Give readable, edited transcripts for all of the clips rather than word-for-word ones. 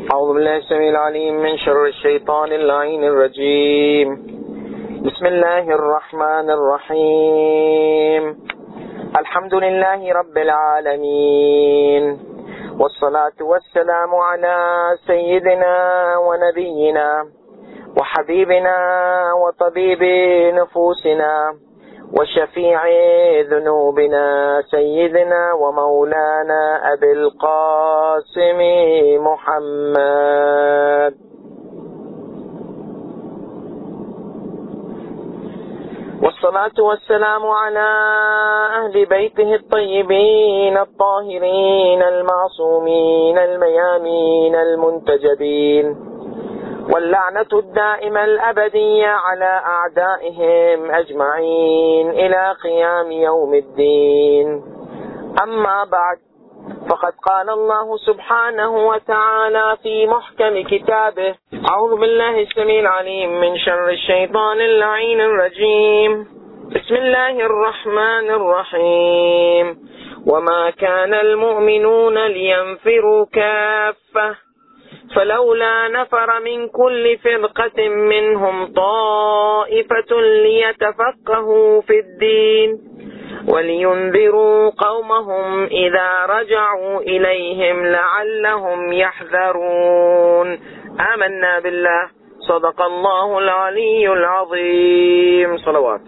أعوذ بالله السميع العليم من شر الشيطان اللعين الرجيم. بسم الله الرحمن الرحيم. الحمد لله رب العالمين، والصلاة والسلام على سيدنا ونبينا وحبيبنا وطبيب نفوسنا وشفيع ذنوبنا سيدنا ومولانا أبي القاسم محمد. والصلاة والسلام على أهل بيته الطيبين الطاهرين المعصومين الميامين المنتجبين، واللعنة الدائمة الأبدية على أعدائهم أجمعين إلى قيام يوم الدين. أما بعد، فقد قال الله سبحانه وتعالى في محكم كتابه: أعوذ بالله السميع العليم من شر الشيطان اللعين الرجيم. بسم الله الرحمن الرحيم. وما كان المؤمنون لينفروا كافة فلولا نفر من كل فرقة منهم طائفة ليتفقهوا في الدين ولينذروا قومهم إذا رجعوا إليهم لعلهم يحذرون. آمنا بالله. صدق الله العلي العظيم. صلوات.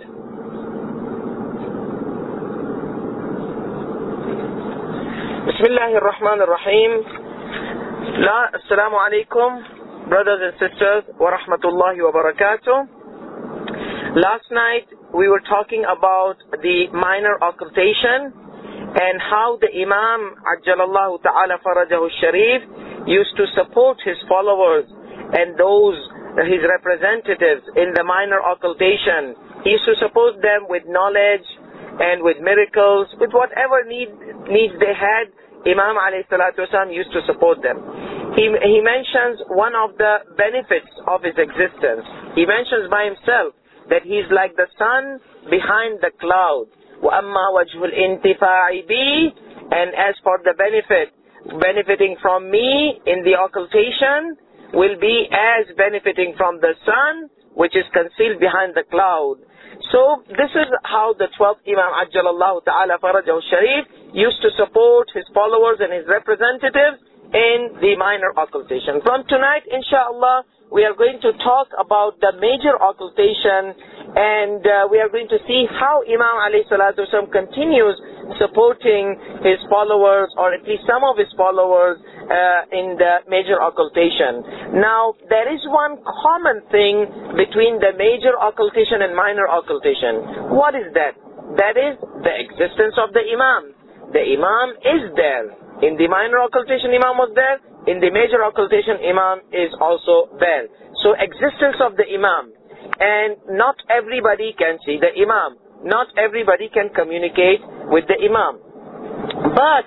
بسم الله الرحمن الرحيم. Assalamu alaikum, brothers and sisters, wa rahmatullahi wa barakatuh. Last night we were talking about the minor occultation and how the Imam Ajjalallahu Ta'ala Farajahu Sharif used to support his followers and those, his representatives in the minor occultation. He used to support them with knowledge and with miracles, with whatever needs they had. Imam alayhi salatu wasalam used to support them. He mentions one of the benefits of his existence. He mentions by himself that he's like the sun behind the cloud. وَأَمَّا وَجْهُ الْإِنْتِفَاعِ بِي. And as for the benefiting from me in the occultation will be as benefiting from the sun which is concealed behind the cloud. So this is how the 12th Imam Ajjalallahu Ta'ala Farajahu Sharif used to support his followers and his representatives in the minor occultation. From tonight, inshallah, we are going to talk about the major occultation, and we are going to see how Imam alayhi salatu wasallam continues supporting his followers, or at least some of his followers, in the major occultation. Now, there is one common thing between the major occultation and minor occultation. What is that? That is the existence of the Imam. The Imam is there. In the minor occultation, Imam was there. In the major occultation, Imam is also there. So, existence of the Imam. And not everybody can see the Imam. Not everybody can communicate with the Imam. But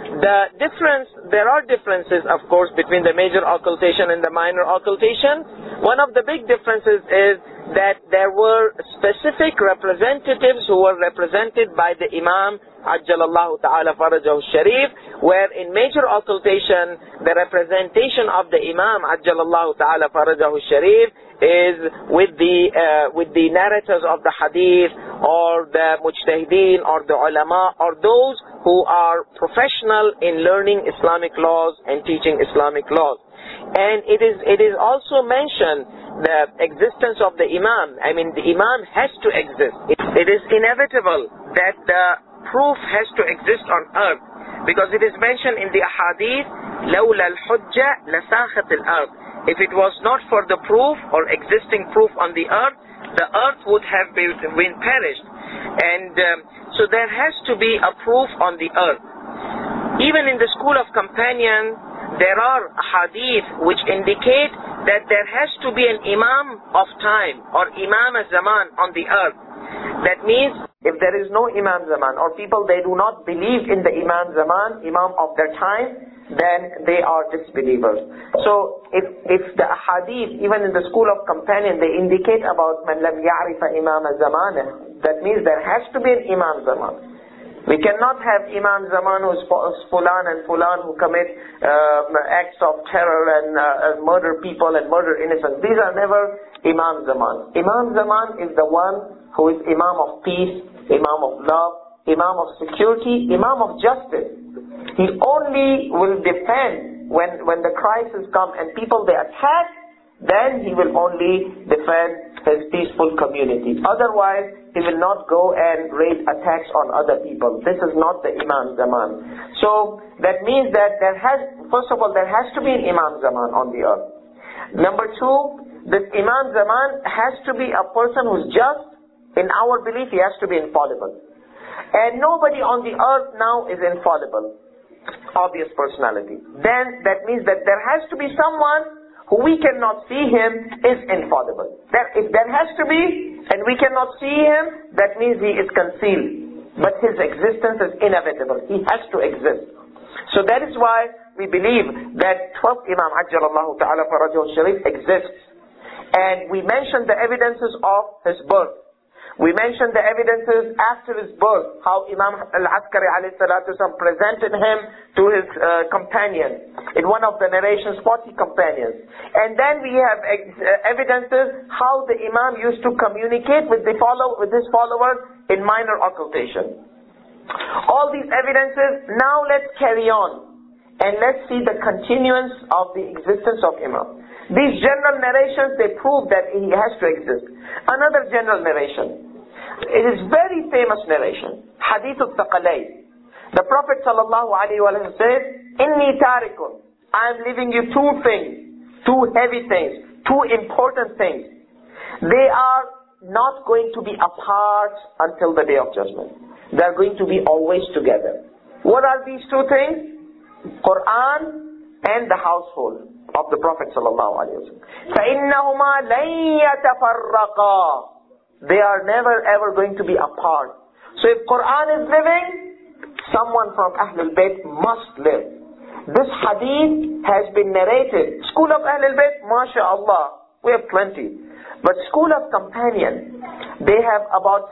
there are differences, of course, between the major occultation and the minor occultation. One of the big differences is that there were specific representatives who were represented by the Imam Ajjalallahu Ta'ala Farajahu Sharif, where in major occultation the representation of the Imam Ajjalallahu Ta'ala Farajahu Sharif is with the narrators of the hadith, or the mujtahideen, or the ulama, or those who are professional in learning Islamic laws and teaching Islamic laws. And it is also mentioned the existence of the Imam. I mean, the Imam has to exist. It is inevitable that the proof has to exist on earth, because it is mentioned in the ahadith, لَوْلَا الْحُجَّةِ لَسَاخَتِ الْأَرْضِ. If it was not for the proof or existing proof on the earth would have been perished. And so there has to be a proof on the earth. Even in the school of companion, there are hadith which indicate that there has to be an Imam of time, or Imam Zaman on the earth. That means if there is no Imam Zaman, or people they do not believe in the Imam Zaman, Imam of their time, then they are disbelievers. So if the hadith, even in the school of companion, they indicate about man lam ya'rifa imam zamanah, that means there has to be an Imam Zaman. We cannot have Imam Zaman who's Fulan and Fulan who commit acts of terror and murder people and murder innocents. These are never Imam Zaman. Imam Zaman is the one who is Imam of peace, Imam of love, Imam of security, Imam of justice. He only will defend when the crisis comes and people they attack, then he will only defend his peaceful community. Otherwise, he will not go and raise attacks on other people. This is not the Imam Zaman. So that means that first of all, there has to be an Imam Zaman on the earth. Number two, this Imam Zaman has to be a person who's just. In our belief, he has to be infallible. And nobody on the earth now is infallible. Obvious personality. Then that means that there has to be someone who we cannot see him is infallible. If there has to be, and we cannot see him, that means he is concealed. But his existence is inevitable. He has to exist. So that is why we believe that 12th Imam Ajjalallahu Ta'ala Farajahu Sharif exists. And we mentioned the evidences of his birth. We mentioned the evidences after his birth, how Imam al-Askari alayhi salatu wasalam presented him to his companion. In one of the narrations, 40 companions. And then we have evidences how the Imam used to communicate with his followers in minor occultation. All these evidences, now let's carry on. And let's see the continuance of the existence of Imam. These general narrations, they prove that he has to exist. Another general narration. It is very famous narration. Hadith al-Thaqalayn. The Prophet sallallahu alaihi wasallam says, Inni tarikun. I am leaving you two things. Two heavy things. Two important things. They are not going to be apart until the Day of Judgment. They are going to be always together. What are these two things? Quran and the household of the Prophet sallallahu alaihi wasallam. فَإِنَّهُمَا لَن يَتَفَرَّقَا. They are never ever going to be apart. So if Quran is living, someone from Ahlul Bayt must live. This hadith has been narrated. School of Ahlul Bayt, mashallah, we have plenty. But School of Companion, they have about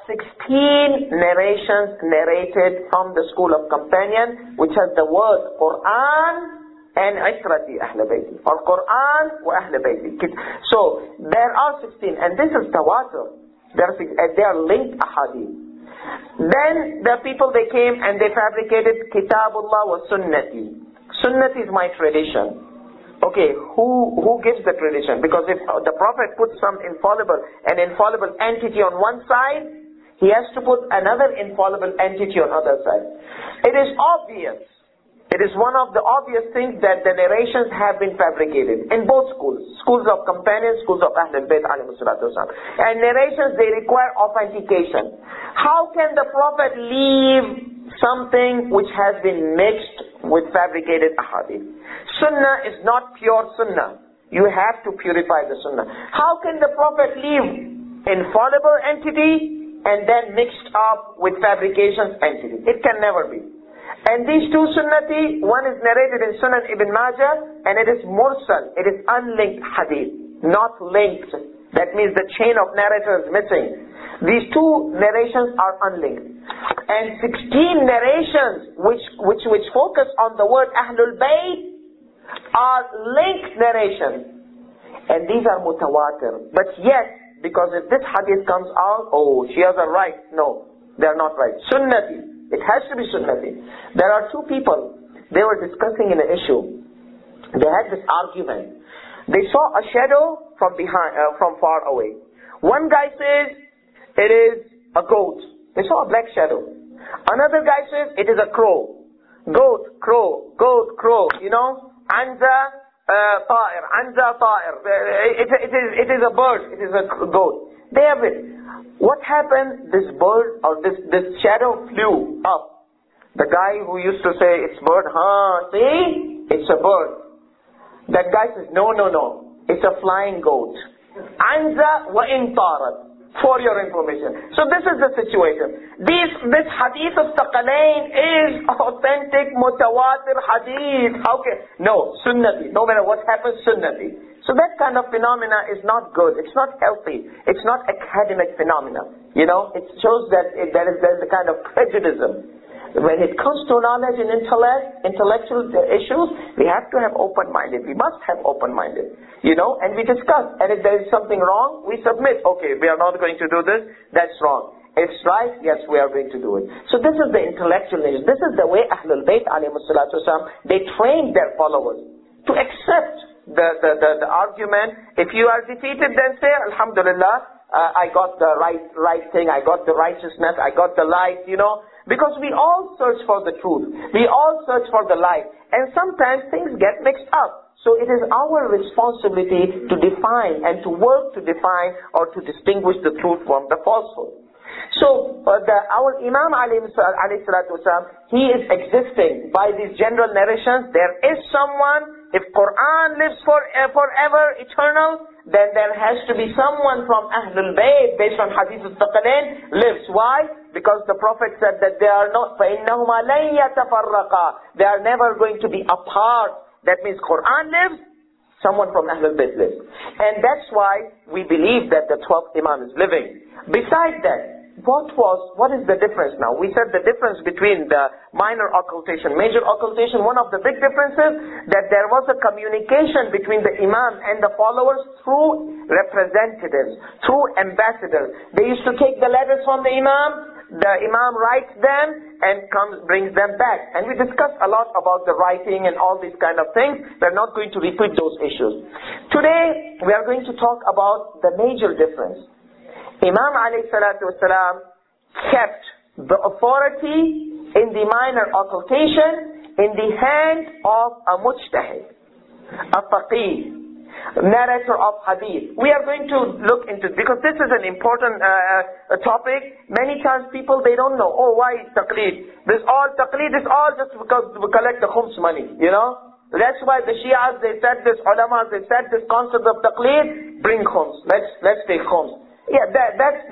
16 narrations narrated from the School of Companion, which has the word Quran and Ikrati Ahl Bayti, or Quran wa Ahl Bayti. So there are 16, and this is tawatur. They are linked ahadith. Then the people, they came and they fabricated Kitabullah wa Sunnati. Sunnati is my tradition. Okay, who gives the tradition? Because if the Prophet puts an infallible entity on one side, he has to put another infallible entity on the other side. It is obvious. It is one of the obvious things that the narrations have been fabricated in both schools. Schools of companions, schools of Ahlul Bayt alayhi salatu wasalam. And narrations, they require authentication. How can the Prophet leave something which has been mixed with fabricated ahadith? Sunnah is not pure sunnah. You have to purify the sunnah. How can the Prophet leave infallible entity and then mixed up with fabrications entity? It can never be. And these two sunnati, one is narrated in Sunan Ibn Majah, and it is mursal, it is unlinked hadith, not linked. That means the chain of narrator is missing. These two narrations are unlinked. And 16 narrations which focus on the word Ahlul Bayt are linked narrations. And these are mutawatir. But yet, because if this hadith comes out, oh, Shias are right. No, they are not right. Sunnati. It has to be sunnati. There are two people, they were discussing an issue. They had this argument. They saw a shadow from behind, from far away. One guy says, it is a goat. They saw a black shadow. Another guy says, it is a crow. Goat, crow, goat, crow. You know, anza, ta'ir, anza, ta'ir. It is a bird, it is a goat. They have it. What happened? This bird or this shadow flew up. The guy who used to say it's bird, see? It's a bird. That guy says, no. It's a flying goat. Anza wa in tarat. For your information. So this is the situation. This hadith of Thaqalayn is authentic, mutawatir hadith. No, sunnati. No matter what happens, sunnati. So that kind of phenomena is not good. It's not healthy. It's not academic phenomena. You know, it shows that there is a kind of prejudice. when it comes to knowledge and intellectual issues, we have to have open-minded. We must have open-minded, and we discuss. And if there is something wrong, we submit. Okay, we are not going to do this. That's wrong. If it's right, yes, we are going to do it. So this is the intellectual nature. This is the way Ahlul Bayt they trained their followers to accept the argument. If you are defeated, then say, Alhamdulillah, I got the right thing, I got the righteousness, I got the light, because we all search for the truth. We all search for the light. And sometimes things get mixed up. So it is our responsibility to define and to work to define or to distinguish the truth from the falsehood. So our Imam alayhi salatu wasalam, he is existing by these general narrations. There is someone, if Quran lives forever, eternal, then there has to be someone from Ahlul Bayt, based on Hadith al-Thaqalain, lives. Why? Because the Prophet said that they are not, فَإِنَّهُمَا لَن يَتَفَرَّقَا. They are never going to be apart. That means Quran lives, someone from Ahlul Bayt lives. And that's why we believe that the 12th Imam is living. Besides that, what is the difference now? We said the difference between the minor occultation, major occultation, one of the big differences, that there was a communication between the Imam and the followers through representatives, through ambassadors. They used to take the letters from the Imam writes them and brings them back. And we discussed a lot about the writing and all these kind of things. We're not going to repeat those issues. Today, we are going to talk about the major difference. Imam alayhi salatu wasalam kept the authority in the minor occultation in the hand of a mujtahid, a faqih, narrator of hadith. We are going to look into, because this is an important topic. Many times people, they don't know, why is taqleed? Taqleed is all just because we collect the khums money, That's why the Shias, they said this, ulamas, they said this concept of taqleed, bring khums. Let's take khums. Yeah, that's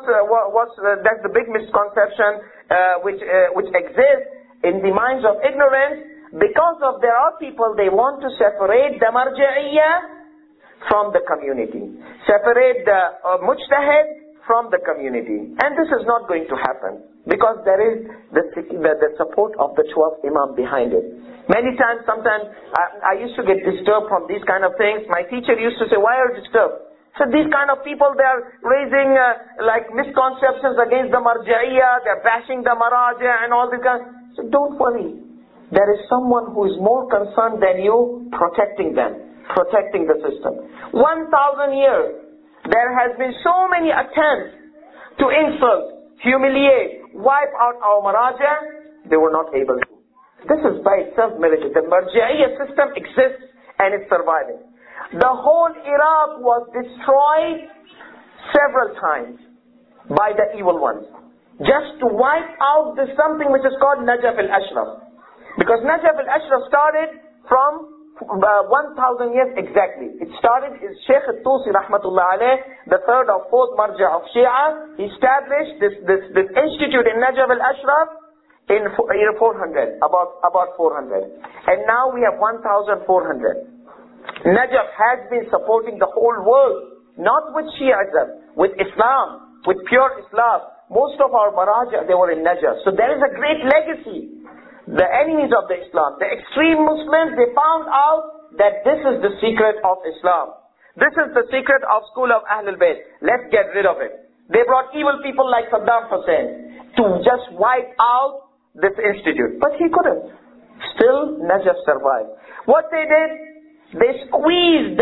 that's the big misconception which exists in the minds of ignorance, because there are people, they want to separate the marja'iyya from the community, separate the mujtahid from the community, and this is not going to happen because there is the support of the 12th Imam behind it. Sometimes I used to get disturbed from these kind of things. My teacher used to say, "Why are you disturbed?" So these kind of people, they are raising misconceptions against the marja'iyya, they're bashing the maraja and all this kind. So don't worry. There is someone who is more concerned than you protecting them, protecting the system. 1,000 years, there has been so many attempts to insult, humiliate, wipe out our maraja. They were not able to. This is by itself miracle. The marja'iyya system exists and it's surviving. The whole Iraq was destroyed several times by the evil ones, just to wipe out this something which is called Najaf al-Ashraf. Because Najaf al-Ashraf started from 1,000 years exactly. It started, Shaykh al-Tusi rahmatullah alayh, the third or fourth marja of Shia, he established this institute in Najaf al-Ashraf in year 400, about 400. And now we have 1,400. Najaf has been supporting the whole world, not with Shiaism, with Islam, with pure Islam. Most of our maraja, they were in Najaf. So there is a great legacy. The enemies of the Islam, the extreme Muslims, they found out that this is the secret of Islam. This is the secret of school of Ahlul Bayt. Let's get rid of it. They brought evil people like Saddam Hussein to just wipe out this institute. But he couldn't. Still, Najaf survived. What they did, they squeezed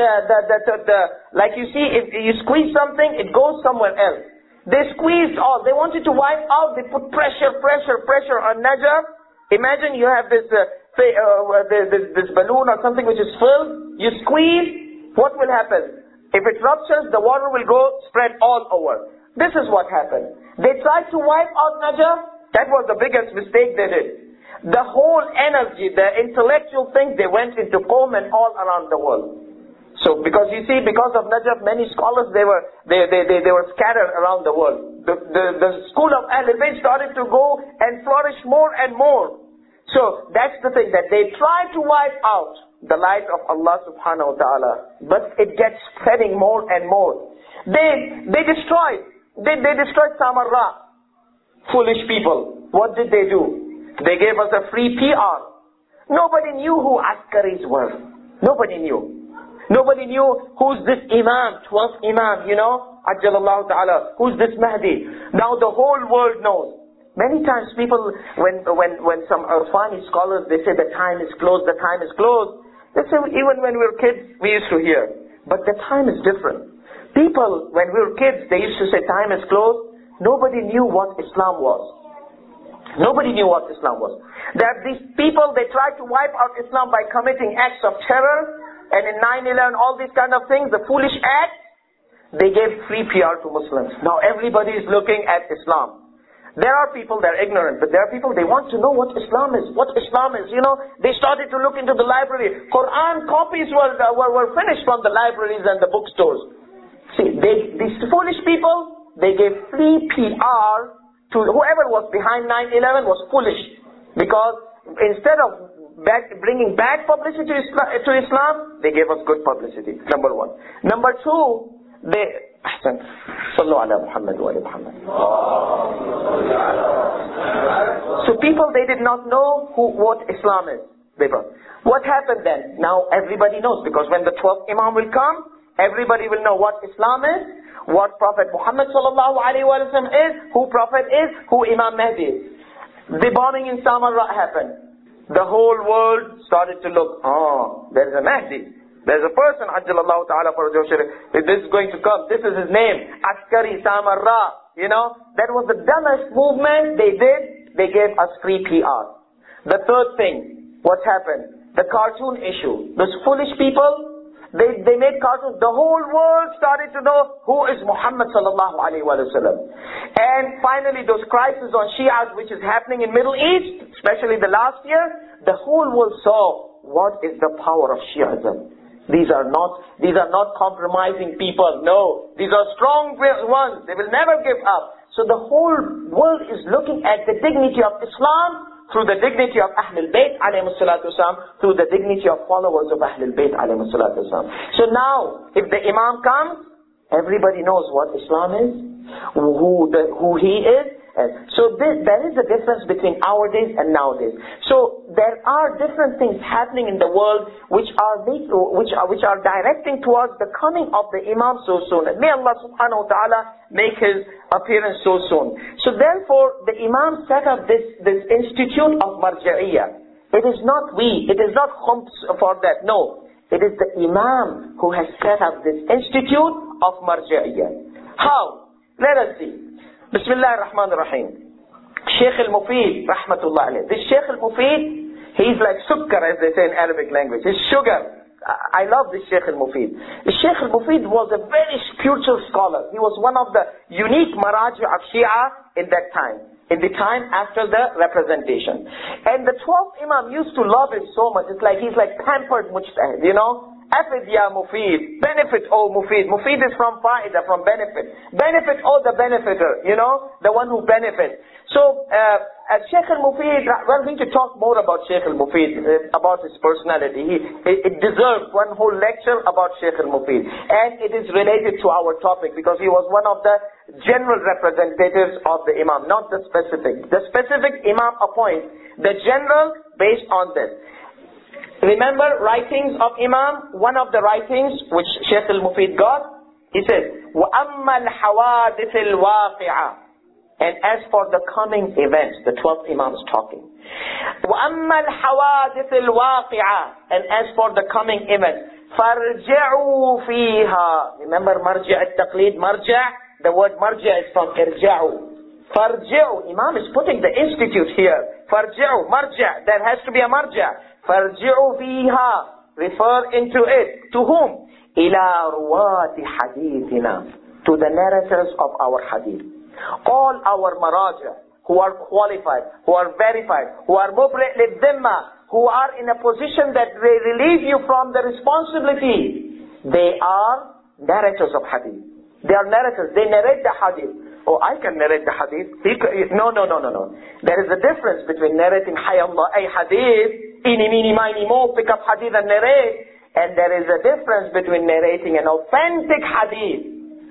like you see, if you squeeze something, it goes somewhere else. They squeezed all. They wanted to wipe out. They put pressure on Najaf. Imagine you have this balloon or something which is filled. You squeeze, what will happen? If it ruptures, the water will go spread all over. This is what happened. They tried to wipe out Najaf. That was the biggest mistake they did. The whole energy, the intellectual things, they went into Qom and all around the world. So, because you see, because of Najaf, many scholars, they were scattered around the world. The school of Ahlul Bayt started to go and flourish more and more. So, that's the thing, that they try to wipe out the light of Allah subhanahu wa ta'ala, but it gets spreading more and more. They destroyed Samarra. Foolish people. What did they do? They gave us a free PR. Nobody knew who Askaris were. Nobody knew. Nobody knew who's this Imam, 12th Imam, Ajjalallahu Ta'ala, who's this Mahdi. Now the whole world knows. Many times people, when some Irfani scholars, they say the time is closed, the time is closed. They say even when we were kids, we used to hear. But the time is different. People, when we were kids, they used to say time is closed. Nobody knew what Islam was. Nobody knew what Islam was. That these people, they tried to wipe out Islam by committing acts of terror, and in 9/11, all these kind of things, the foolish acts, they gave free PR to Muslims. Now everybody is looking at Islam. There are people, they're ignorant, but there are people, they want to know what Islam is. What Islam is, They started to look into the library. Quran copies were finished from the libraries and the bookstores. See, these foolish people, they gave free PR to whoever was behind 9/11 was foolish. Because instead of bringing bad publicity to Islam, they gave us good publicity, number one. Number two, Sallu ala Muhammad wa ala Muhammad. So people, they did not know what Islam is. What happened then? Now everybody knows, because when the 12th Imam will come, everybody will know what Islam is, what Prophet Muhammad sallallahu alaihi wasallam is, who Prophet is, who Imam Mahdi is. The bombing in Samarra happened. The whole world started to look, there is a Mahdi. There's a person, Ajjalallahu Ta'ala Farajahu Sharif, this is going to come. This is his name, Askari Samarra. That was the dumbest movement they did. They gave us free PR. The third thing, what happened? The cartoon issue. Those foolish people, they made cartoons. The whole world started to know who is Muhammad sallallahu alaihi wasallam. And finally, those crises on Shias, which is happening in Middle East, especially the last year, the whole world saw what is the power of Shiism. These are not compromising people. No, these are strong ones. They will never give up. So the whole world is looking at the dignity of Islam through the dignity of Ahlul Bayt alayhi salatu wasalam, through the dignity of followers of Ahlul Bayt alayhi salatu wasalam. So now, if the Imam comes, everybody knows what Islam is, who he is. So there is a difference between our days and nowadays. So there are different things happening in the world which are directing towards the coming of the Imam so soon. And may Allah subhanahu wa ta'ala make his appearance so soon. So therefore the Imam set up this institute of Marja'iyah. It is not we, it is not khums for that, no. It is the Imam who has set up this institute of Marja'iyah. How? Let us see. Bismillah ar-Rahman ar-Rahim. Shaykh al-Mufid, rahmatullah alayh. This Shaykh al-Mufid, he's like sukkar, as they say in Arabic language. He's sugar. I love this Shaykh al-Mufid. The Shaykh al-Mufid was a very spiritual scholar. He was one of the unique maraji of Shia in that time. In the time after the representation. And the 12th Imam used to love him so much. It's like he's like pampered mujtahid, Afid ya Mufid. Benefit, oh Mufid. Mufid is from Faida, from benefit. Benefit, oh the benefiter. The one who benefits. So, Shaykh al-Mufid, we're going to talk more about Shaykh al-Mufid, about his personality. It deserves one whole lecture about Shaykh al-Mufid. And it is related to our topic, because he was one of the general representatives of the Imam, not the specific. The specific Imam appoints the general based on this. Remember writings of Imam? One of the writings which Shaykh al-Mufid got, he says, وَأَمَّا الْحَوَادِثِ الْوَاقِعَةِ. And as for the coming events, the 12th Imam is talking. وَأَمَّا الْحَوَادِثِ الْوَاقِعَةِ. And as for the coming events, فَارْجِعُوا فِيهَا. Remember marja' al-taqlid, marja'? The word marja' is from irja'u. Farji'u. Imam is putting the institute here. Farji'u, marja'. There has to be a marja'. Farji'u fiha. Refer into it. To whom? Ila ruwati hadithina. To the narrators of our hadith. All our maraja, who are qualified, who are verified, who are mubri' lid-dhimma, who are in a position that they relieve you from the responsibility. They are narrators of hadith. They are narrators. They narrate the hadith. Oh, I can narrate the hadith. No. There is a difference between narrating hayallah ay hadith, ini mini mini mo, pick up hadith and narrate, and there is a difference between narrating an authentic hadith.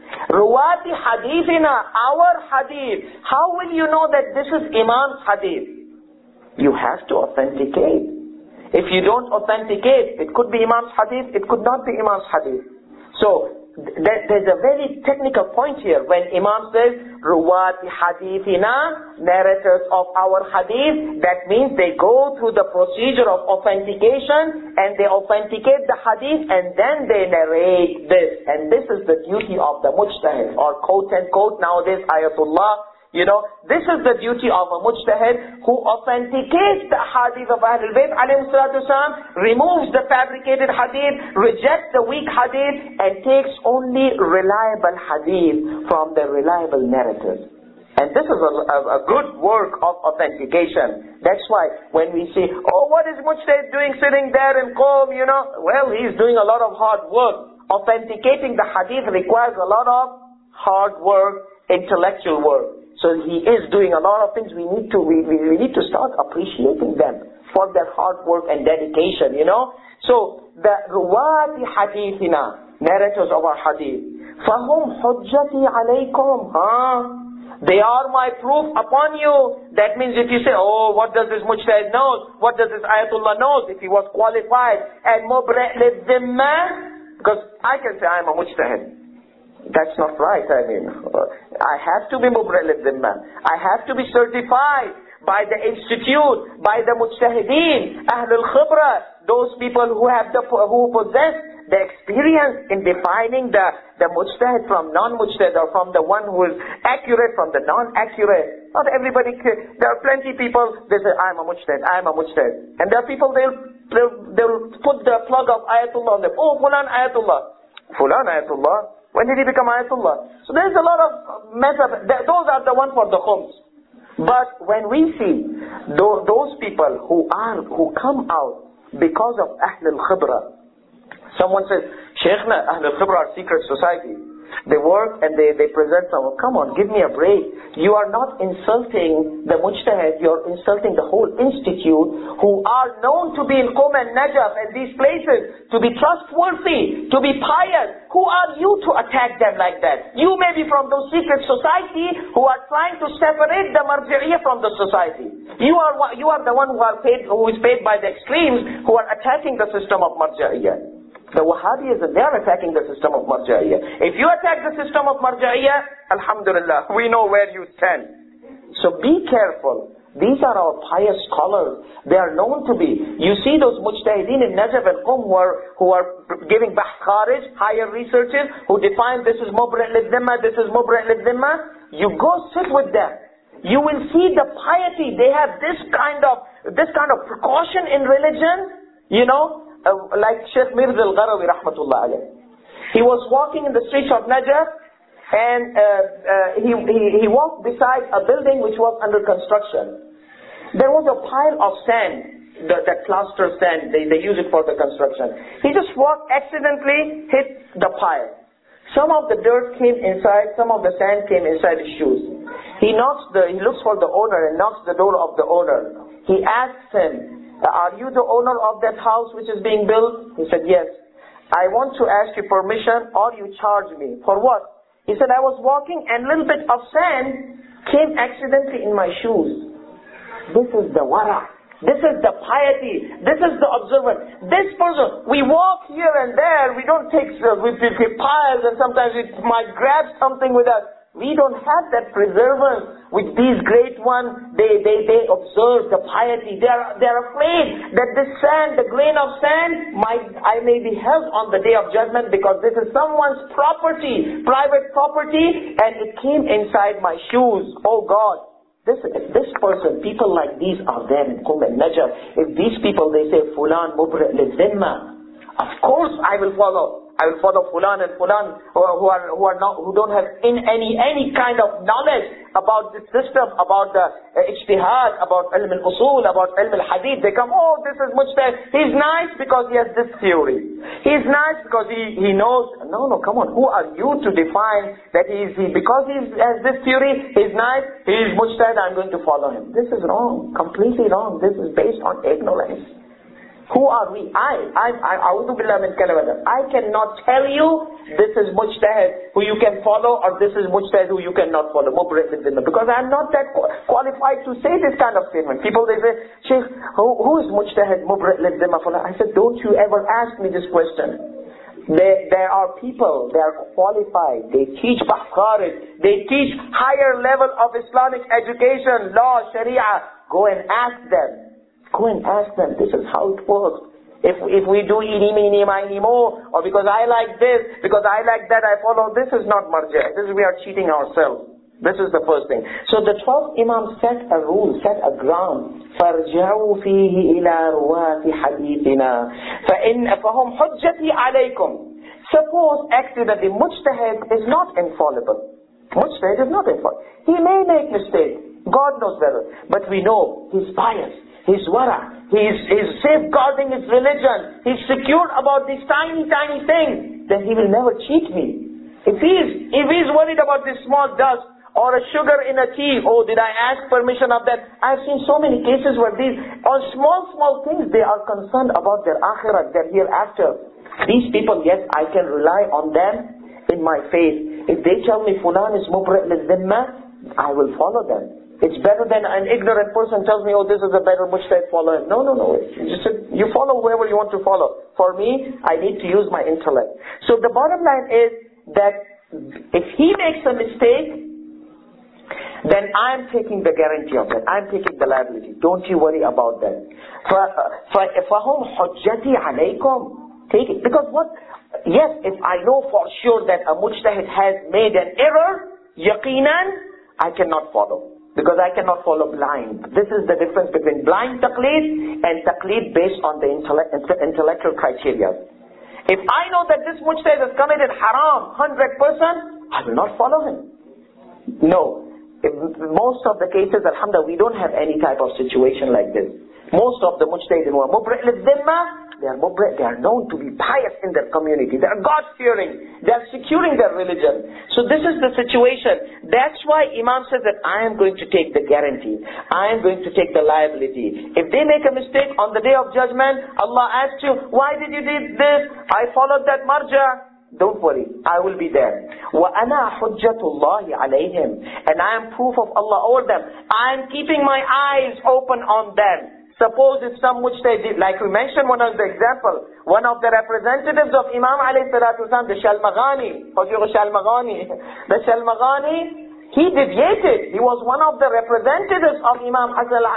Ruwati hadithina, our hadith. How will you know that this is Imam's hadith? You have to authenticate. If you don't authenticate, it could be Imam's hadith, it could not be Imam's hadith. So, there's a very technical point here when Imam says, Ruwati hadithina, narrators of our hadith, that means they go through the procedure of authentication and they authenticate the hadith and then they narrate this. And this is the duty of the mujtahid, or quote unquote nowadays ayatullah. You know, this is the duty of a mujtahid who authenticates the hadith of Ahlul Bayt alayhi salatu wasalam, removes the fabricated hadith, rejects the weak hadith, and takes only reliable hadith from the reliable narrators. And this is a good work of authentication. That's why when we say, oh, what is mujtahid doing sitting there in Qom, you know? Well, he's doing a lot of hard work. Authenticating the hadith requires a lot of hard work, intellectual work. So he is doing a lot of things. We need to start appreciating them for their hard work and dedication, you know. So the ruwati hadithina, narrators of our hadith, fahum hujjati alaykum, they are my proof upon you. That means if you say, oh, what does this mujtahid know? What does this ayatullah know? If he was qualified and mubra' lidhimma, because I can say I am a mujtahid. That's not right. I mean, I have to be mubra' lidhimma. I have to be certified by the institute, by the mujtahideen, ahlul khibra, those people who possess the experience in defining the mujtahid from non-mujtahid, or from the one who is accurate from the non-accurate. Not everybody. There are plenty people. They say, "I am a mujtahid. I am a mujtahid," and there are people they'll put the plug of ayatullah on them. Oh, fulan ayatullah. When did he become ayatullah? So there's a lot of method. Those are the ones for the khums. But when we see those people who come out because of Ahlul Khibra, someone says, Shaykhna, Ahlul Khibra are secret society. They work and they present someone. Come on, give me a break. You are not insulting the mujtahid, you're insulting the whole institute who are known to be in Qom and Najaf and these places, to be trustworthy, to be pious. Who are you to attack them like that? You may be from those secret society who are trying to separate the marji'iyah from the society. You are the one who is paid by the extremes who are attacking the system of marji'iyah. The Wahhabis, they are attacking the system of marja'iyah. If you attack the system of marja'iyah, alhamdulillah, we know where you stand. So be careful. These are our pious scholars. They are known to be. You see those mujtahideen in Najaf and Qum who are giving bahth kharij, higher researches, who define this is mubra' lidhimma, this is mubra' lidhimma. You go sit with them. You will see the piety. They have this kind of precaution in religion, you know. Like Sheikh Mirza al-Gharawi rahmatullah alayh. He was walking in the streets of Najaf and he walked beside a building which was under construction. There was a pile of sand, that plaster sand, they use it for the construction. He just walked, accidentally hit the pile. Some of the dirt came inside, some of the sand came inside his shoes. He looks for the owner and knocks the door of the owner. He asks him, are you the owner of that house which is being built? He said, yes. I want to ask you permission or you charge me. For what? He said, I was walking and a little bit of sand came accidentally in my shoes. This is the wara. This is the piety. This is the observant. This person, we walk here and there. We don't take with piles and sometimes we might grab something with us. We don't have that preservance with these great ones. They observe the piety. They are afraid that this sand, the grain of sand, I may be held on the day of judgment because this is someone's property, private property, and it came inside my shoes. Oh God. This person, people like these are there in Qum and Najaf. If these people, they say, Fulan mubra' lidhimma, of course I will follow. I will follow Fulan and Fulan who don't have any kind of knowledge about this system, about the ijtihad, about ilm al-usul, about ilm al-hadith. They come, oh, this is mujtahid. He's nice because he has this theory. He's nice because he knows. No, come on. Who are you to define that because he has this theory, he's nice, he is mujtahid, I'm going to follow him. This is wrong. Completely wrong. This is based on ignorance. Who are we? A'udhu billah min kalamadah. I cannot tell you this is mujtahid who you can follow or this is mujtahid who you cannot follow. Mubri' lil-dhimma. Because I'm not that qualified to say this kind of statement. People, they say, Shaykh, who is mujtahid mubri' lil-dhimma? I said, don't you ever ask me this question. There are people, they are qualified, they teach Bahth Kharij, they teach higher level of Islamic education, law, Sharia. Go and ask them. Go and ask them, this is how it works. If we do eeny, meeny, miny, mo, or because I like this, because I like that, I follow, this is not marja'. This is, we are cheating ourselves. This is the first thing. So the 12th Imam set a rule, set a ground. فَارْجَعُوا فِيهِ إِلَى رُوَاةِ حَدِيثِنَا فَهُمْ حُجَّتِي عَلَيْكُمْ. Suppose actually that the mujtahid is not infallible. Mujtahid is not infallible. He may make mistakes. God knows better. But we know he's pious. He's wara. He's safeguarding his religion. He's secure about these tiny, tiny things. Then he will never cheat me. If he's worried about this small dust or a sugar in a tea, oh, did I ask permission of that? I've seen so many cases where these, on small things, they are concerned about their akhirah, their hereafter. These people, yes, I can rely on them in my faith. If they tell me fulan is mubri' lil-dhimma, I will follow them. It's better than an ignorant person tells me, oh, this is a better mujtahid, follow him. No. You follow whoever you want to follow. For me, I need to use my intellect. So the bottom line is that if he makes a mistake, then I'm taking the guarantee of that. I'm taking the liability. Don't you worry about that. فَهُمْ حُجَّتِي عَلَيْكُمْ. Take it. Because what? Yes, if I know for sure that a mujtahid has made an error, yaqinan, I cannot follow. Because I cannot follow blind. This is the difference between blind taqleed and taqleed based on the intellectual criteria. If I know that this mujtahid has committed haram 100%, I will not follow him. No. In most of the cases, alhamdulillah, we don't have any type of situation like this. Most of the mujtahidin who are mubri' lil-dhimma, they are known to be pious in their community. They are God-fearing. They are securing their religion. So this is the situation. That's why Imam says that I am going to take the guarantee. I am going to take the liability. If they make a mistake on the day of judgment, Allah asks you, why did you do this? I followed that marja. Don't worry, I will be there. وَأَنَا حُجَّةُ اللَّهِ عَلَيْهِمْ. And I am proof of Allah over them. I am keeping my eyes open on them. Suppose if some mujtahid, like we mentioned one of the example, one of the representatives of Imam alayhi salatu wasalam, the Shalmaghani, the Shalmaghani, he deviated. He was one of the representatives of Imam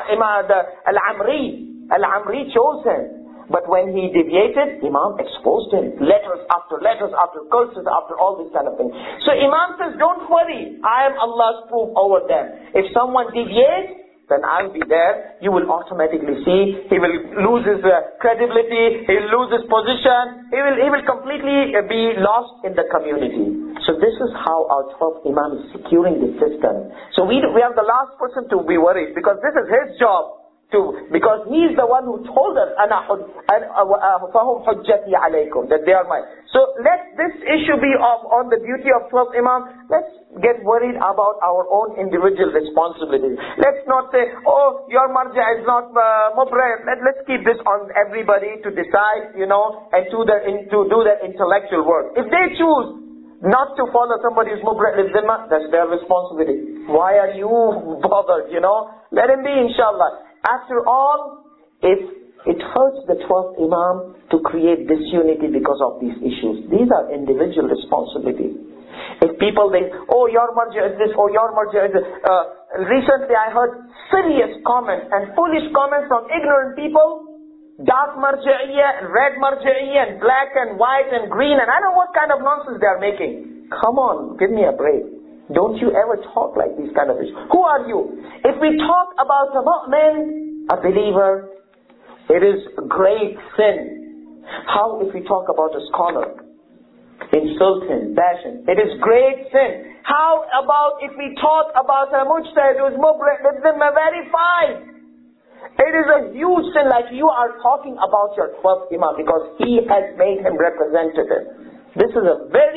Al-Amri chose him. But when he deviated, Imam exposed him. Letters after curses after all this kind of thing. So Imam says, don't worry, I am Allah's proof over them. If someone deviates, then I'll be there. You will automatically see. He will lose his credibility. He will lose his position. He will completely be lost in the community. So this is how our 12th Imam is securing the system. So we are the last person to be worried because this is his job. Because he is the one who told us فَهُمْ حُجَّتِي عَلَيْكُمْ, that they are mine. So let this issue be on the duty of 12th Imam. Let's get worried about our own individual responsibilities. Let's not say, oh, your marja is not mubri'. Let's keep this on everybody to decide, and to do the intellectual work. If they choose not to follow somebody who's mubri' lil-dhimma, that's their responsibility. Why are you bothered, Let him be, inshallah. After all, if it hurts the 12th Imam to create disunity because of these issues, these are individual responsibilities. If people oh, your marja is this, oh, your marja is this. Recently I heard serious comments and foolish comments from ignorant people. Dark marja'iyya, red marja'iyya, and black and white and green, and I don't know what kind of nonsense they are making. Come on, give me a break. Don't you ever talk like these kind of issues. Who are you? If we talk about a mu'min, a believer, it is a great sin. How if we talk about a scholar? Insult him, bash him. It is great sin. How about if we talk about a mujtahid who is mubri' lil-dhimma, verified? It is a huge sin, like you are talking about your 12th Imam because he has made him representative. This is a very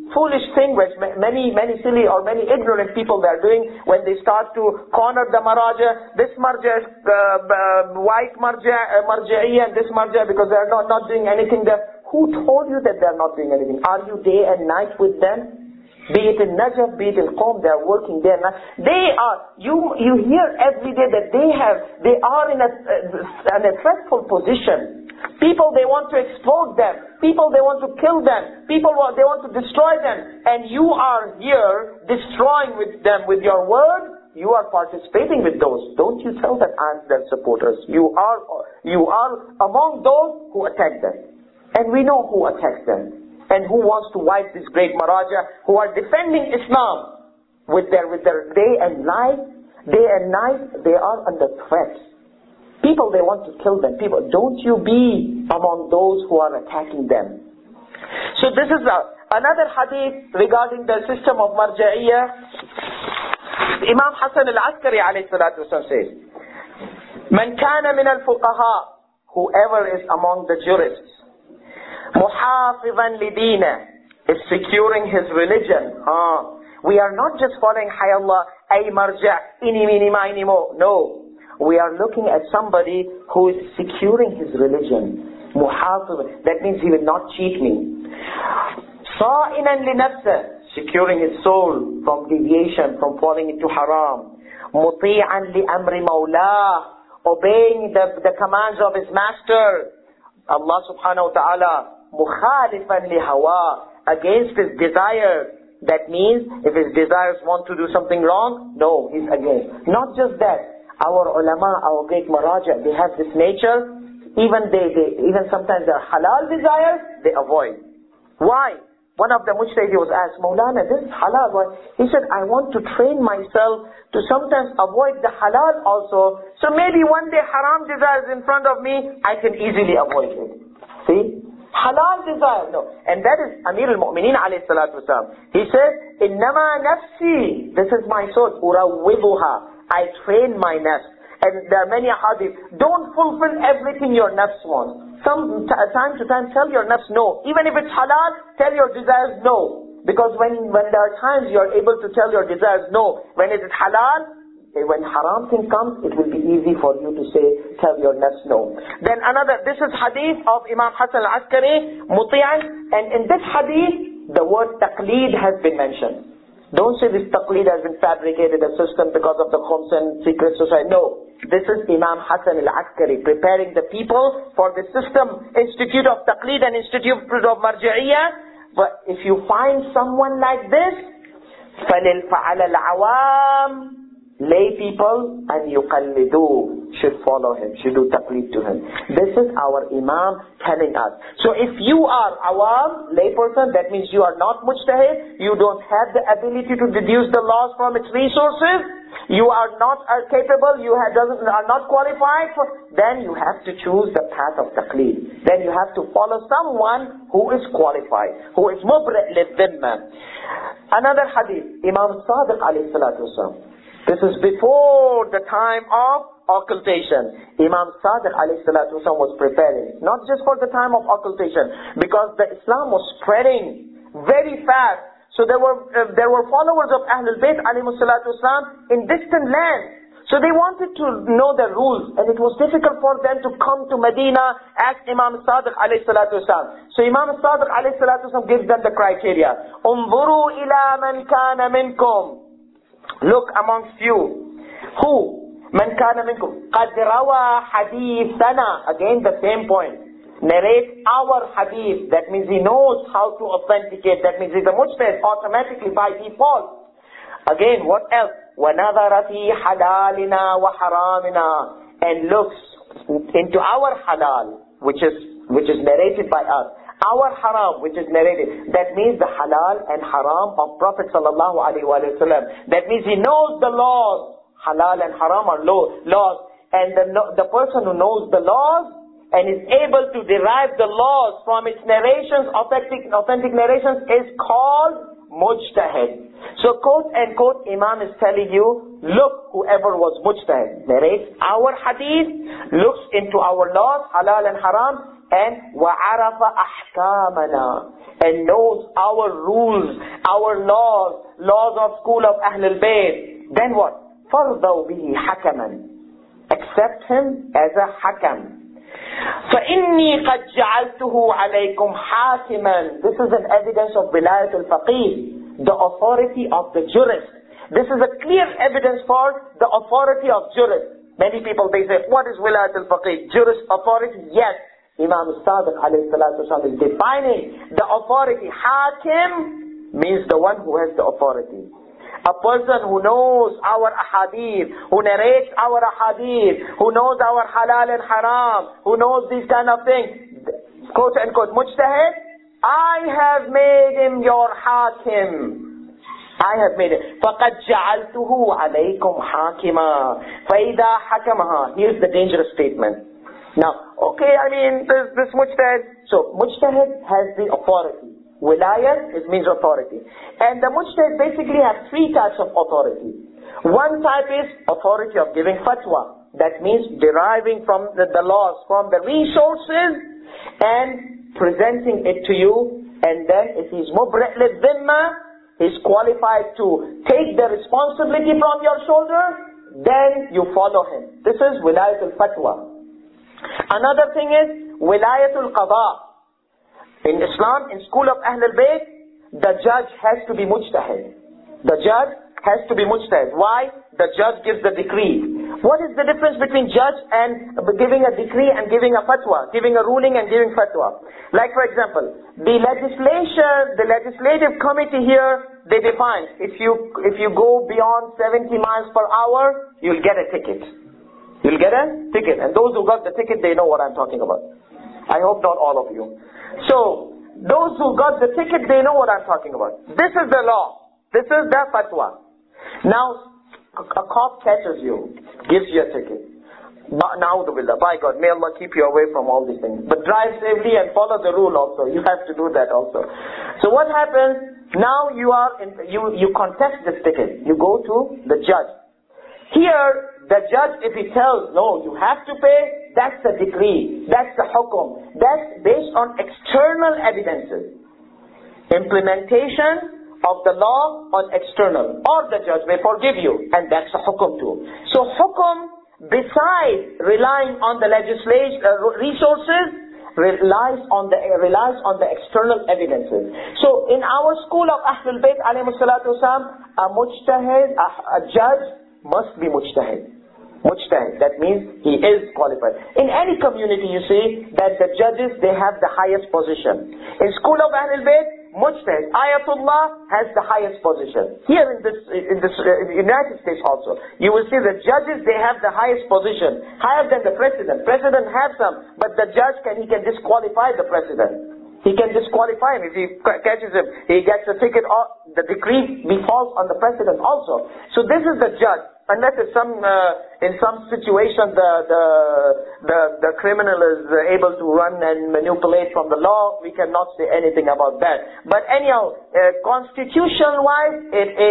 foolish thing which many silly or many ignorant people they are doing when they start to corner the maraja. This marja is white marja'iyya and this marja because they are not doing anything there. Who told you that they are not doing anything? Are you day and night with them? Be it in Najaf, be it in Qom, they are working day and night. They are, you hear every day that they are in a threatful position. People, they want to explode them. People, they want to kill them. People, they want to destroy them. And you are here destroying them with your word. You are participating with those. Don't you tell that I'm their supporters. You are among those who attack them. And we know who attacks them. And who wants to wipe this great Maraja, who are defending Islam with their day and night, they are under threat. People, they want to kill them. People, don't you be among those who are attacking them. So this is another hadith regarding the system of Marja'iyah. Imam Hassan al-Askari alayhi salatu wasallam says, Man kana min al-fuqaha, whoever is among the jurists, muhafizan lidina, is securing his religion. We are not just following hayallah, ay marja, ini mini mini mo. No. We are looking at somebody who is securing his religion. Muhafizan, that means he will not cheat me. Sa'inan li nafsa, securing his soul from deviation, from falling into haram. Muti'an li amri mawlah, obeying the commands of his master, Allah subhanahu wa ta'ala. Mukhalifan li hawa, against his desire. That means if his desires want to do something wrong, no, he's against. Not just that, our ulama, our great maraja, they have this nature. Even sometimes their halal desires, they avoid. Why? One of the mujtahid was asked, Maulana, this is halal. Why? He said, I want to train myself to sometimes avoid the halal also. So maybe one day haram desires in front of me, I can easily avoid it. See? Halal desire, no. And that is Amir al-Mu'mineen alayhi salatu wasalam. He says, Innama nafsi, this is my soul, urawwiduha, I train my nafs. And there are many hadith. Don't fulfill everything your nafs wants. Time to time, tell your nafs no. Even if it's halal, tell your desires no. Because when there are times you are able to tell your desires no. When it is halal, when haram thing comes, it will be easy for you to tell your nafs no. Then this is hadith of Imam Hassan al-Askari, Muti'an, and in this hadith, the word taqleed has been mentioned. Don't say this taqleed has been fabricated, a system because of the khums and secret society. No. This is Imam Hassan al-Askari preparing the people for the system, Institute of Taqleed and Institute of Marja'iyah. But if you find someone like this, فَعَلَى الْعَوَامِ, lay people, and yuqallidu, should follow him, should do taqleed to him. This is our Imam telling us. So if you are awam, lay person, that means you are not mujtahid, you don't have the ability to deduce the laws from its resources, you are not capable, are not qualified, then you have to choose the path of taqleed. Then you have to follow someone who is qualified, who is mubri' lil-dhimma. Another hadith, Imam Sadiq alayhi salatu wasalam. This is before the time of occultation. Imam Sadiq alayhi salatu wasalam was preparing, not just for the time of occultation, because the Islam was spreading very fast. So there were followers of Ahlul Bayt alayhi salatu wasalam in distant lands. So they wanted to know the rules, and it was difficult for them to come to Medina as Imam Sadiq alayhi salatu wasalam. So Imam Sadiq alayhi salatu wasalam gives them the criteria. Unzuru ila man kana minkum. Look amongst you. Who? Man kana minkum. Qad rawa hadithana. Again the same point. Narrate our hadith. That means he knows how to authenticate. That means he's a mujtahid automatically by default. Again, what else? وَنَظَرَ فِي حَلَالِنَا وَحَرَامِنَا, and looks into our halal, which is narrated by us. Our haram, which is narrated. That means the halal and haram of Prophet sallallahu alaihi wasallam. That means he knows the laws. Halal and haram are laws. And the person who knows the laws and is able to derive the laws from its narrations, authentic narrations, is called mujtahid. So quote and quote, Imam is telling you, look, whoever was mujtahid, narrates our hadith, looks into our laws, halal and haram, and وَعَرَفَ أَحْكَامَنَا, and knows our rules, our laws, laws of school of Ahlul Bayt. Then what? فَرْضَوْا بِهِ حَكَمًا, accept him as a hakam. فَإِنِّي قَدْ جَعَلْتُهُ عَلَيْكُمْ حَاكِمًا. This is an evidence of wilayat al-faqih, the authority of the jurist. This is a clear evidence for the authority of jurist. Many people, they say, what is wilayat al-faqih? Jurist authority? Yes. Imam al-Sadiq alayhi salatu wasalam is defining the authority. Hakim means the one who has the authority. A person who knows our ahadith, who narrates our ahadith, who knows our halal and haram, who knows these kind of things. Quote unquote, mujtahid, I have made him your hakim. I have made it. فَقَدْ جَعَلْتُهُ عَلَيْكُمْ حَاكِمًا فَإِذَا حَكَمَهَا. Here's the dangerous statement. Now, okay, I mean, this mujtahid. So, mujtahid has the authority. Wilayat, it means authority. And the mujtahid basically has three types of authority. One type is authority of giving fatwa. That means deriving from the laws, from the resources, and presenting it to you. And then if he's mubri' lil-dhimma, he's qualified to take the responsibility from your shoulder, then you follow him. This is wilayatul fatwa. Another thing is wilayatul qada. In Islam, in school of Ahlul Bayt, the judge has to be mujtahid. The judge has to be mujtahid. Why? The judge gives the decree. What is the difference between judge and giving a decree and giving a fatwa, giving a ruling and giving fatwa? Like for example, the legislative committee here, they define, if you go beyond 70 miles per hour, you'll get a ticket. You'll get a ticket. And those who got the ticket, they know what I'm talking about. I hope not all of you. So, those who got the ticket, they know what I'm talking about. This is the law. This is the fatwa. Now, a cop catches you, gives you a ticket. Na'udhu-billah, by God, may Allah keep you away from all these things. But drive safely and follow the rule also. You have to do that also. So what happens? Now you contest this ticket. You go to the judge. Here, the judge, if he tells, no, you have to pay, that's the decree, that's the hukum. That's based on external evidences. Implementation of the law on external. Or the judge may forgive you, and that's the hukum too. So hukum, besides relying on the resources, relies on the external evidences. So in our school of Ahlul Bayt alayhi salatu wasalam, a mujtahid, a judge must be mujtahid. Mujtahid, that means he is qualified. In any community you see that the judges, they have the highest position. In school of Ahlul Bayt, mujtahid, ayatullah has the highest position. Here in the United States also, you will see the judges, they have the highest position, higher than the president. President has some, but the judge he can disqualify the president. He can disqualify him. If he catches him, he gets a ticket, or the decree befalls on the president also. So this is the judge. Unless in some situation the criminal is able to run and manipulate from the law, we cannot say anything about that. But anyhow, constitution-wise,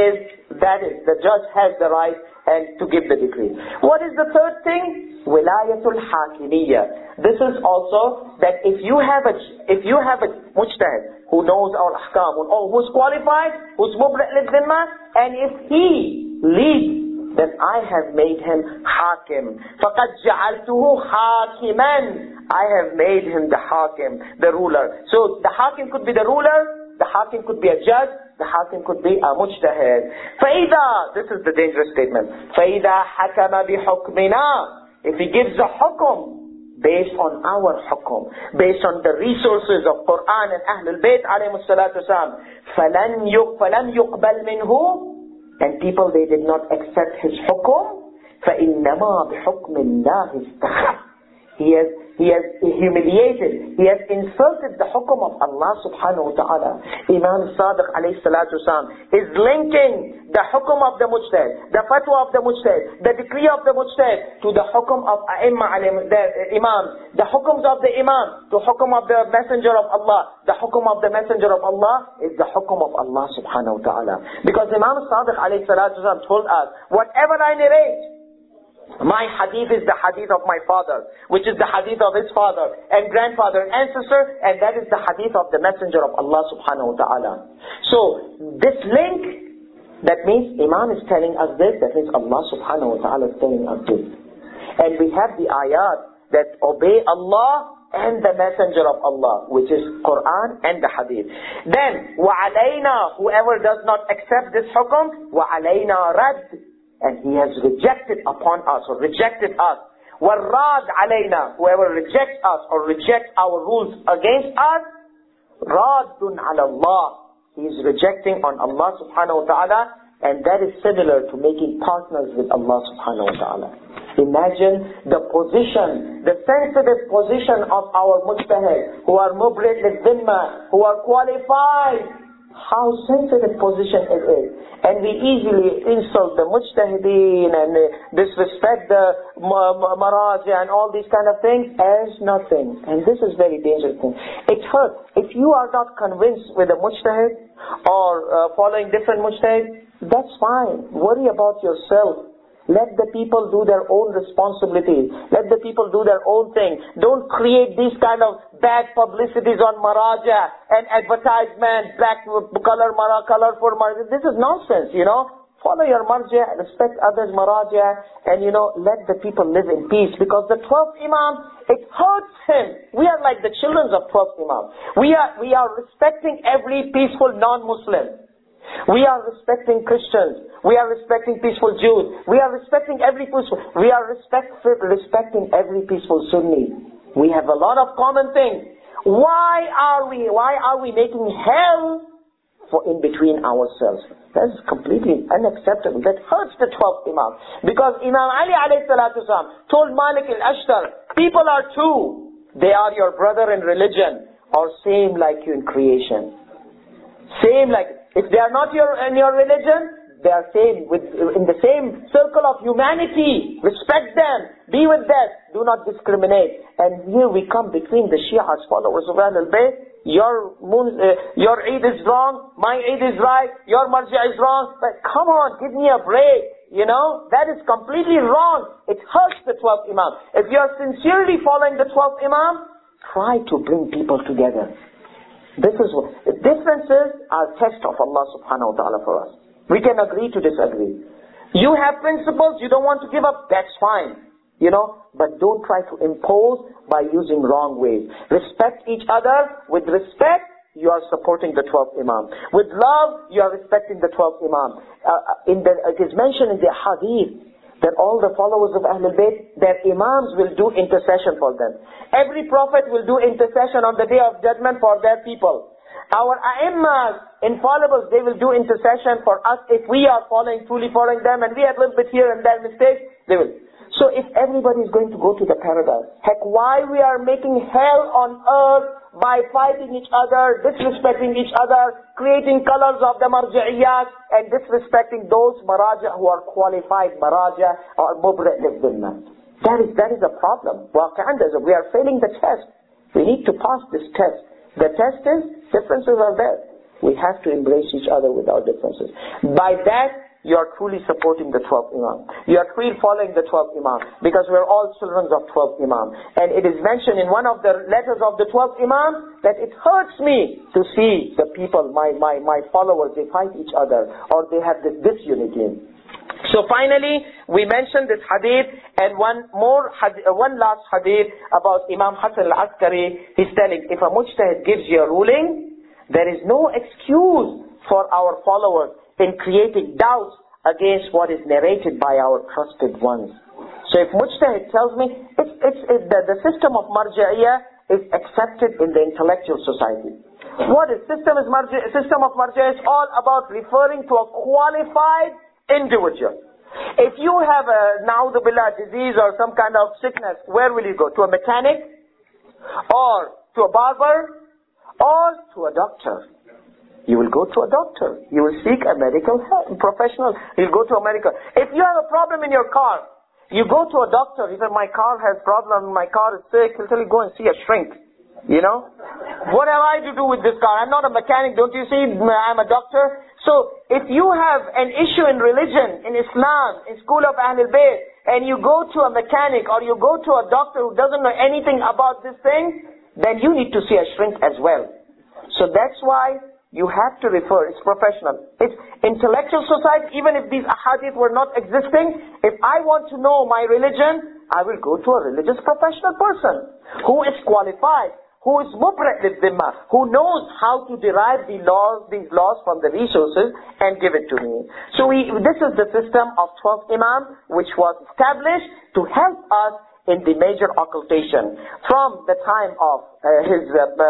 the judge has the right and to give the decree. What is the third thing? Wilayatul hakimiyya. This is also that if you have a mujtahid who knows our ahkam, who's qualified, who's mubri' lil-dhimma, and if he leads, then I have made him hakim. فَقَدْ جَعَلْتُهُ حَاكِمًا. I have made him the hakim, the ruler. So the hakim could be the ruler, the hakim could be a judge, the hakim could be a mujtahid. فَإِذَا, this is the dangerous statement, فَإِذَا حَكَمَ بِحُكْمِنَا. If he gives a hukum based on our hukum, based on the resources of Quran and Ahlul Bayt alayhi salatu wasalam, فَلَنْ يُقْبَلْ مِنْهُ. And people, they did not accept his hukum. فَإِنَّمَا بِحُكْمِ اللَّهِ اسْتَخَفْ. He has humiliated, he has insulted the hukum of Allah subhanahu wa ta'ala. Imam Sadiq alayhi salatu wasalam is linking the hukum of the mujtahid, the fatwa of the mujtahid, the decree of the mujtahid to the hukum of the imam, the hukums of the imam, to hukum of the messenger of Allah. The hukum of the messenger of Allah is the hukum of Allah subhanahu wa ta'ala. Because Imam Sadiq alayhi salatu wasalam told us, whatever I narrate, My hadith is the hadith of my father, which is the hadith of his father and grandfather and ancestor, and that is the hadith of the messenger of Allah subhanahu wa ta'ala. So, this link, that means Imam is telling us this, that means Allah subhanahu wa ta'ala is telling us this. And we have the ayat that obey Allah and the messenger of Allah, which is Quran and the hadith. Then, وَعَلَيْنَا, whoever does not accept this hukum, وَعَلَيْنَا رَدْ, and he has rejected upon us or rejected us. وَالرَّادْ عَلَيْنَا, whoever rejects us or rejects our rules against us, رَادٌ عَلَى اللَّهِ, he is rejecting on Allah subhanahu wa ta'ala, and that is similar to making partners with Allah subhanahu wa ta'ala. Imagine the position, the sensitive position of our mujtahid, who are mubrid lil-dhimma, who are qualified. How sensitive position it is. And we easily insult the mujtahideen and disrespect the maraja and all these kind of things as nothing. And this is very dangerous thing. It hurts. If you are not convinced with a mujtahid or following different mujtahid, that's fine. Worry about yourself. Let the people do their own responsibilities. Let the people do their own thing. Don't create these kind of bad publicities on maraja and advertisement, black color for maraja. This is nonsense, Follow your marja, respect others' maraja, and let the people live in peace. Because the 12th Imam, it hurts him. We are like the children of 12th Imam. We are respecting every peaceful non-Muslim. We are respecting Christians. We are respecting peaceful Jews. We are respecting every peaceful. We are respecting every peaceful Sunni. We have a lot of common things. Why are we making hell for in between ourselves? That is completely unacceptable. That hurts the 12th Imam. Because Imam Ali alayhi salatu wasalam told Malik al-Ashtar, people are two. They are your brother in religion or same like you in creation. Same like. If they are not in your religion, they are in the same circle of humanity. Respect them. Be with them. Do not discriminate. And here we come between the Shias, followers of Ahlul Bayt. Your Eid is wrong. My Eid is right. Your Marja is wrong. But come on, give me a break. That is completely wrong. It hurts the 12th Imam. If you are sincerely following the 12th Imam, try to bring people together. This is what differences are test of Allah subhanahu wa ta'ala for us. We can agree to disagree. You have principles you don't want to give up, that's fine. But don't try to impose by using wrong ways. Respect each other. With respect, you are supporting the 12th Imam. With love, you are respecting the 12th Imam. It is mentioned in the hadith that all the followers of Ahlul Bayt, their Imams will do intercession for them. Every Prophet will do intercession on the Day of Judgment for their people. Our A'immas, infallibles, they will do intercession for us if we are truly following them, and we have a little bit here and there mistakes, they will. So if everybody is going to go to the paradise, heck, why we are making hell on earth by fighting each other, disrespecting each other, creating colors of the marja'iyat, and disrespecting those maraja who are qualified maraja or mubra' lil-dhimma. That is a problem. We are failing the test. We need to pass this test. The test is, differences are there. We have to embrace each other without differences. By that, you are truly supporting the 12th Imam. You are truly following the 12th Imam. Because we are all children of 12th Imam. And it is mentioned in one of the letters of the 12th Imam that it hurts me to see the people, my followers, they fight each other or they have this disunity. So finally, we mentioned this hadith and one last hadith about Imam Hasan al-Askari. He's telling, if a mujtahid gives you a ruling, there is no excuse for our followers in creating doubts against what is narrated by our trusted ones. So if mujtahid tells me, the system of marja'iyah is accepted in the intellectual society. What is system of marja'iyah is all about referring to a qualified individual. If you have a na'udhu-billah disease or some kind of sickness, where will you go? To a mechanic? Or to a barber? Or to a doctor? You will go to a doctor. You will seek a medical professional. You'll go to a medical. If you have a problem in your car, you go to a doctor. He said, my car has problem, my car is sick. He'll tell you, go and see a shrink. You know? What have I to do with this car? I'm not a mechanic, don't you see? I'm a doctor. So, if you have an issue in religion, in Islam, in school of Ahlul Bayt, and you go to a mechanic or you go to a doctor who doesn't know anything about this thing, then you need to see a shrink as well. So that's why you have to refer, it's professional. It's intellectual society, even if these ahadith were not existing, if I want to know my religion, I will go to a religious professional person who is qualified, who is mubra'at lil-dhimma, who knows how to derive these laws from the resources and give it to me. So this is the system of 12th Imam, which was established to help us in the major occultation. From the time of his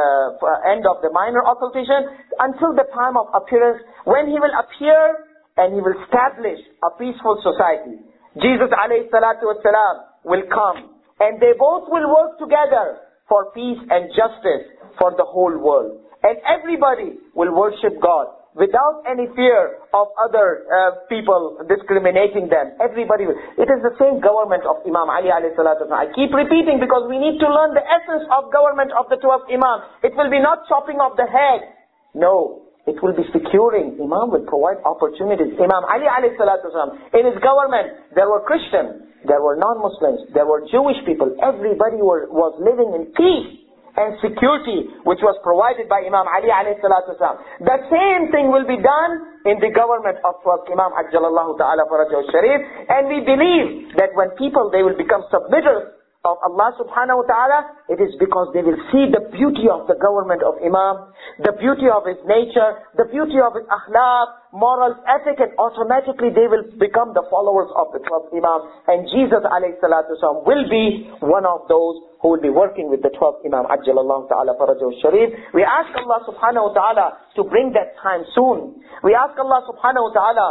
end of the minor occultation until the time of appearance, when he will appear and he will establish a peaceful society. Jesus alayhi salatu wasalam will come and they both will work together for peace and justice for the whole world. And everybody will worship God without any fear of other people discriminating them. Everybody will. It is the same government of Imam Ali alayhi salatu wasalam. I keep repeating because we need to learn the essence of government of the 12th Imam. It will be not chopping off the head. No. It will be securing. Imam will provide opportunities. Imam Ali alayhi salatu wasalam, in his government, there were Christians, there were non-Muslims, there were Jewish people. Everybody was living in peace and security, which was provided by Imam Ali alayhi salatu wasalam. The same thing will be done in the government of 12th Imam Ajjalallahu ta'ala farajahu sharif. And we believe that when people, they will become submitters of Allah subhanahu wa ta'ala, it is because they will see the beauty of the government of Imam, the beauty of his nature, the beauty of his akhlaq, morals, ethic, and automatically they will become the followers of the 12th Imam. And Jesus alayhi salatu wasalam will be one of those who will be working with the 12th Imam Ajjalallahu ta'ala farajahu sharif. We ask Allah subhanahu wa ta'ala to bring that time soon. We ask Allah subhanahu wa ta'ala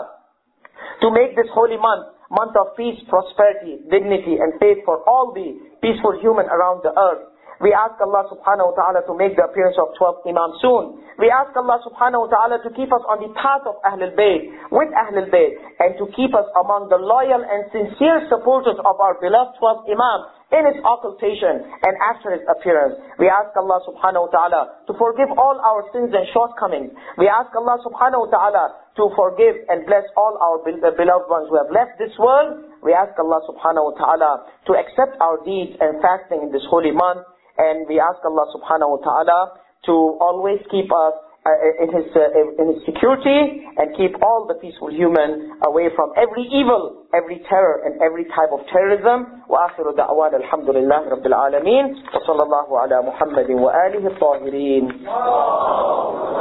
to make this holy month of peace, prosperity, dignity, and faith for all the peaceful human around the earth. We ask Allah subhanahu wa ta'ala to make the appearance of 12th Imam soon. We ask Allah subhanahu wa ta'ala to keep us on the path of Ahlul Bayt, with Ahlul Bayt, and to keep us among the loyal and sincere supporters of our beloved 12th Imam in his occultation and after his appearance. We ask Allah subhanahu wa ta'ala to forgive all our sins and shortcomings. We ask Allah subhanahu wa ta'ala to forgive and bless all our beloved ones who have left this world. We ask Allah subhanahu wa ta'ala to accept our deeds and fasting in this holy month. And we ask Allah subhanahu wa ta'ala to always keep us in his security and keep all the peaceful human away from every evil, every terror and every type of terrorism. وآخر دعوانا الحمد لله رب العالمين وصلى الله على محمد وآله الطاهرين.